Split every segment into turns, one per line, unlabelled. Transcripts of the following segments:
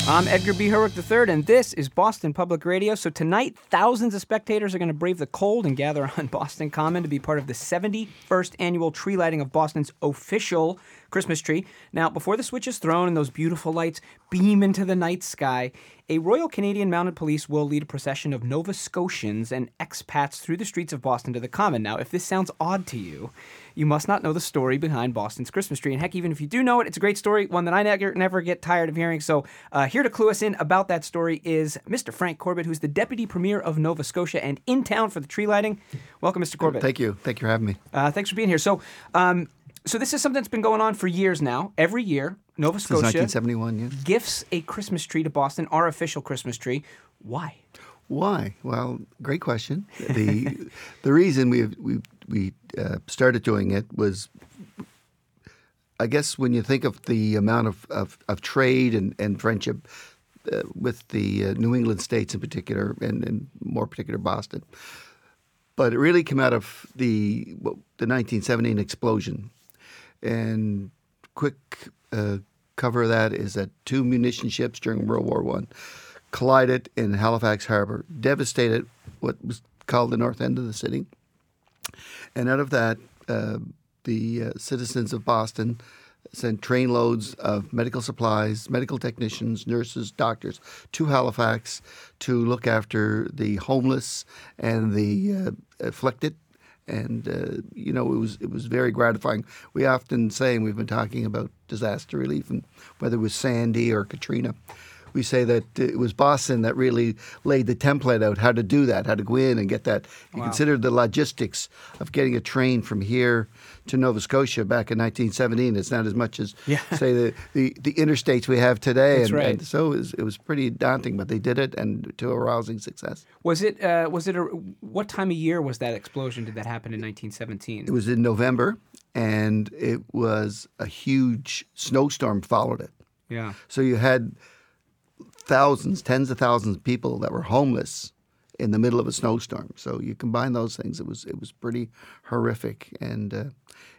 I'm Edgar B. Herwick III, and this is Boston Public Radio. So tonight, thousands of spectators are going to brave the cold and gather on Boston Common to be part of the 71st annual tree lighting of Boston's official Christmas tree. Now, before the switch is thrown and those beautiful lights beam into the night sky, a Royal Canadian Mounted Police will lead a procession of Nova Scotians and expats through the streets of Boston to the Common. Now, if this sounds odd to you, you must not know the story behind Boston's Christmas tree. And heck, even if you do know it, it's a great story, one that I never get tired of hearing. So here to clue us in about that story is Mr. Frank Corbett, who's the Deputy Premier of Nova Scotia and in town for the tree lighting. Welcome, Mr. Corbett.
Thank you. Thank you for having me.
Thanks for being here. So this is something that's been going on for years now. Every year, Nova Scotia
Since 1971, yeah.
gifts a Christmas tree to Boston, our official Christmas tree. Why?
Why? Well, great question. The reason we started doing it was, I guess, when you think of the amount of trade and friendship with the New England states in particular, and more particular Boston. But it really came out of the 1917 explosion. And quick cover of that is that two munition ships during World War I collided in Halifax Harbor, devastated what was called the north end of the city. And out of that, the citizens of Boston sent trainloads of medical supplies, medical technicians, nurses, doctors to Halifax to look after the homeless and the afflicted. And, it was very gratifying. We often say, and we've been talking about disaster relief, and whether it was Sandy or Katrina, we say that it was Boston that really laid the template out how to do that, how to go in and get that. You consider the logistics of getting a train from here to Nova Scotia back in 1917. It's not as much as, say, the interstates we have today.
That's right.
And so it was pretty daunting, but they did it, and to a rousing success.
What time of year was that explosion? Did that happen in 1917?
It was in November, and it was a huge snowstorm followed it.
Yeah.
So you had thousands, tens of thousands of people that were homeless in the middle of a snowstorm. So you combine those things, it was pretty horrific. And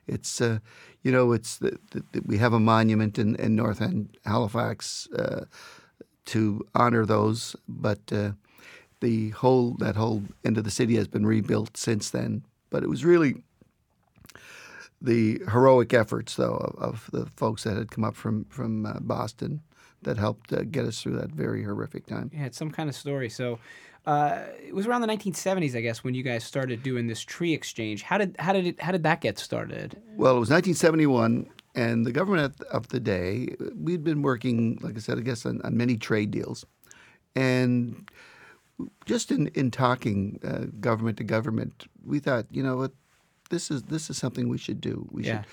we have a monument in North End, Halifax, to honor those. But that whole end of the city has been rebuilt since then. But it was really the heroic efforts, though, of the folks that had come up from Boston that helped get us through that very horrific time.
Yeah, it's some kind of story. So it was around the 1970s, I guess, when you guys started doing this tree exchange. How did that get started?
Well, it was 1971, and the government of the day, we'd been working, like I said, I guess, on many trade deals. And just in talking government to government, we thought, you know what, this is something we should do. We should,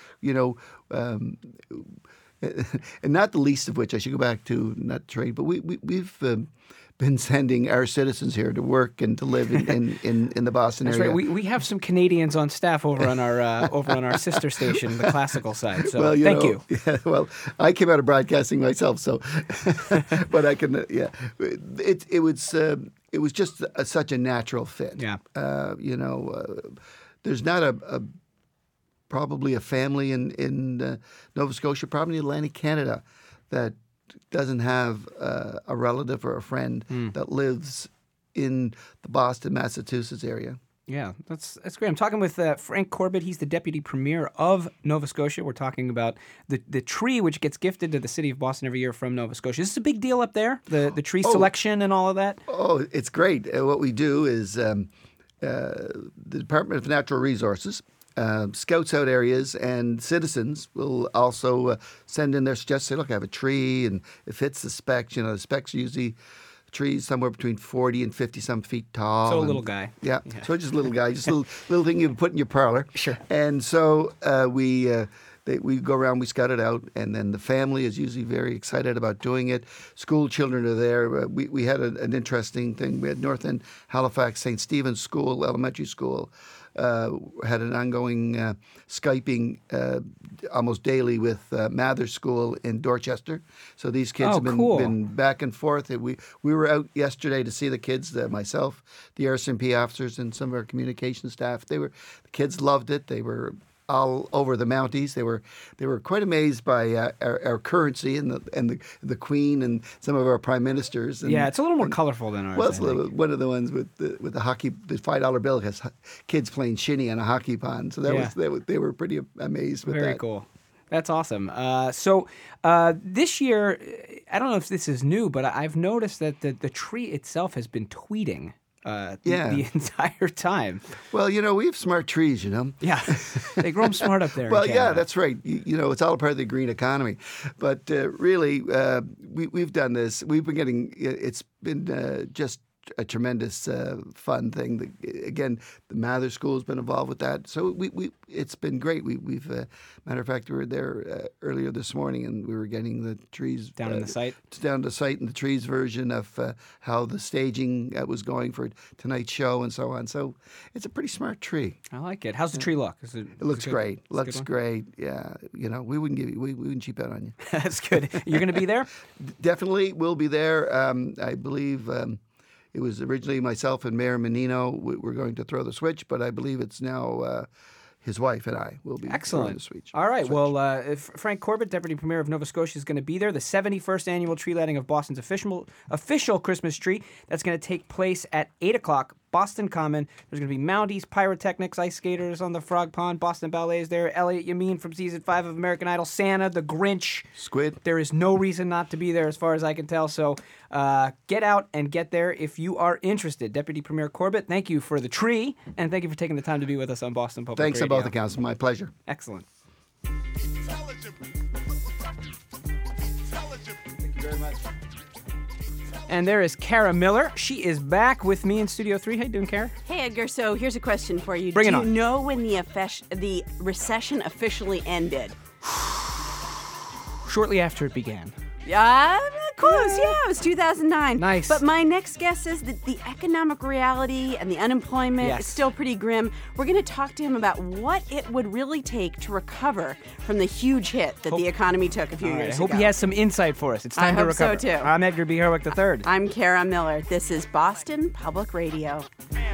and not the least of which, I should go back to not trade, but we've been sending our citizens here to work and to live in the Boston area.
That's right. We have some Canadians on staff over on our sister station, the classical side. So thank you.
Yeah, well, I came out of broadcasting myself, so but I can. It was just such a natural fit.
Yeah.
There's not probably a family in Nova Scotia, probably in Atlantic Canada, that doesn't have a relative or a friend that lives in the Boston, Massachusetts area.
Yeah, that's great. I'm talking with Frank Corbett. He's the Deputy Premier of Nova Scotia. We're talking about the tree which gets gifted to the city of Boston every year from Nova Scotia. Is this a big deal up there, the tree selection and all of that?
Oh, it's great. What we do is the Department of Natural Resources scouts out areas, and citizens will also send in their suggestions. Say, look, I have a tree, and it fits the specs. The specs are usually trees somewhere between 40 and 50-some feet tall.
So a little guy.
Yeah, so just a little guy, just a little thing you put in your parlor.
Sure.
And so we go around, we scout it out, and then the family is usually very excited about doing it. School children are there. We had an interesting thing. We had North End Halifax St. Stephen's School, elementary school, had an ongoing Skyping almost daily with Mather School in Dorchester. So these kids have been back and forth. We were out yesterday to see the kids, myself, the RCMP officers, and some of our communication staff. The kids loved it. They were all over the Mounties. They were quite amazed by our currency and the Queen and some of our prime ministers. And,
yeah, it's a little more colorful than ours.
Well, it's one of the ones with the hockey. The $5 bill has kids playing shinny on a hockey pond. So they were pretty amazed with that.
Very cool. That's awesome. So this year, I don't know if this is new, but I've noticed that the tree itself has been tweeting the entire time.
Well, we have smart trees,
Yeah, they grow them smart up there.
Well, yeah, that's right. It's all part of the green economy. But really, we've done this. We've been getting. It's been just a tremendous fun thing. Again, the Mather School has been involved with that, so it's been great. We've matter of fact, we were there earlier this morning, and we were getting the trees
down to the site.
Down to the site, and the trees version of how the staging was going for tonight's show and so on. So it's a pretty smart tree.
I like it. How's the tree look?
It looks great. Looks great. Yeah, we wouldn't cheap out on you.
That's good. You're going to be there?
Definitely, we'll be there. I believe. It was originally myself and Mayor Menino were going to throw the switch, but I believe it's now his wife and I will be throwing the switch.
All right. Well, Frank Corbett, Deputy Premier of Nova Scotia, is going to be there. The 71st annual tree lighting of Boston's official Christmas tree. That's going to take place at 8 o'clock. Boston Common. There's going to be Mounties, pyrotechnics, ice skaters on the Frog Pond. Boston Ballet is there. Elliot Yamin from season 5 of American Idol. Santa, the Grinch.
Squid.
There is no reason not to be there as far as I can tell. So get out and get there if you are interested. Deputy Premier Corbett, thank you for the tree, and thank you for taking the time to be with us on Boston Public
Radio. Thanks
Radio.
to both the council. My pleasure.
Excellent.
Thank you very much.
And there is Kara Miller. She is back with me in Studio 3. How you doing, Kara?
Hey, Edgar. So here's a question for you.
Bring it on.
Do you know when the recession officially ended?
Shortly after it began.
Close. Yeah, it was 2009.
Nice.
But my next guess is that the economic reality and the unemployment is still pretty grim. We're going to talk to him about what it would really take to recover from the huge hit that the economy took a few years
ago. I hope he has some insight for us. It's time to recover.
I hope so, too.
I'm Edgar B. Herwick III.
I'm Kara Miller. This is Boston Public Radio.